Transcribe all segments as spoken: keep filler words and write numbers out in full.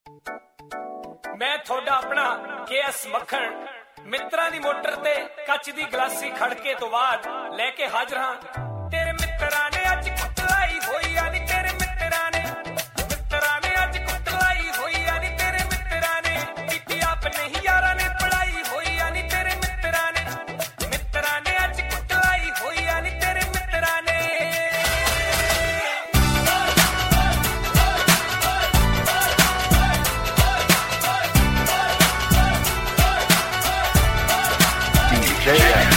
मैं थोड़ा अपना के एस मक्खण मित्रा दी मोटर ते कच दी गलासी खड़के तो बाद लेके हाजिर हां। तेरे मित्रा ने अज कुतलाई होई यानी तेरे मित्रा ने मित्रा ने अज कुतलाई होई यानी तेरे मित्रा ने कीती आपने ही यारा ने पढ़ाई होई यानी तेरे मित्रा ने मित्रा ने अज कुतलाई होई यानी तेरे मित्रा ने। Yeah.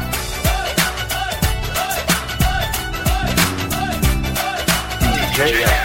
Yeah.